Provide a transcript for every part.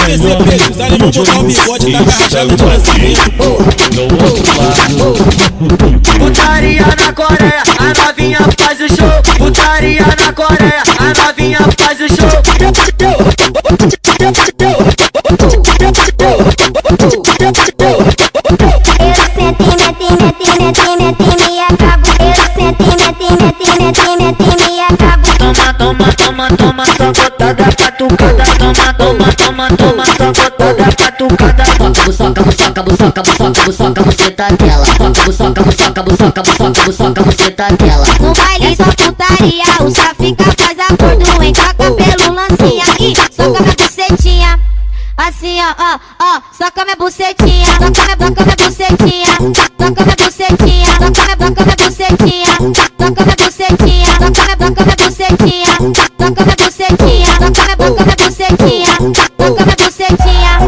PCP, se os alemão botar o bigode, tá carrajado de lançamento. Putaria na Coreia, a novinha faz o show. Putaria na Coreia, a novinha faz o show. Toma, só botada catucada. Toma, só botada catucada. Buçoca, buceta dela. Buçoca, buceta dela. No baile só putaria, o Safica faz acordo, entra cabelo, lancinha e soca minha bucetinha. Assim ó, soca minha bucetinha, toca minha bucetinha, toca minha bucetinha, toca minha bucetinha, toca minha bucetinha, toca minha bucetinha, toca minha bucetinha, toca minha bucetinha, toca minha bucetinha.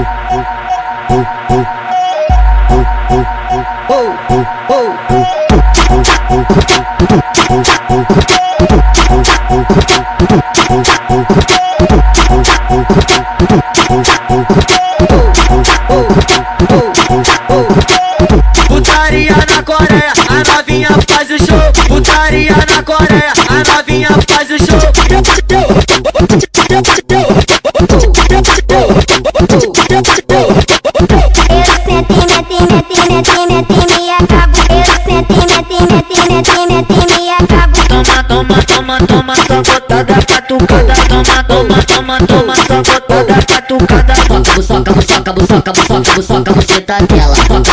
Putaria na Coreia, a novinha faz o show. Putaria na Coreia, a novinha faz o show. Toma, só botada catucada. Toma, só botada catucada. Buçoca, buceta dela.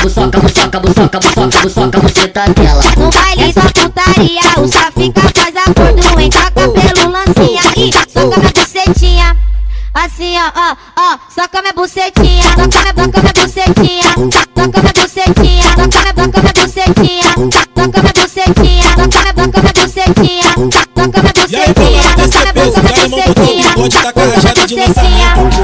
Buçoca, buceta dela. No baile só putaria, o Safica faz acordo, entra cabelo, lancinha e soca minha bucetinha. Assim ó, soca minha bucetinha, toca minha bucetinha, toca minha bucetinha, toca minha bucetinha, toca minha bucetinha, toca minha bucetinha, toca minha bucetinha. E aí, bolado PCP, se os alemão botar o bigode, tá carrajado de lançamento.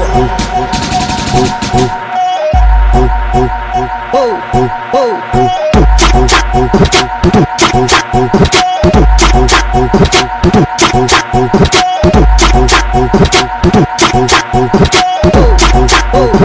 Oh.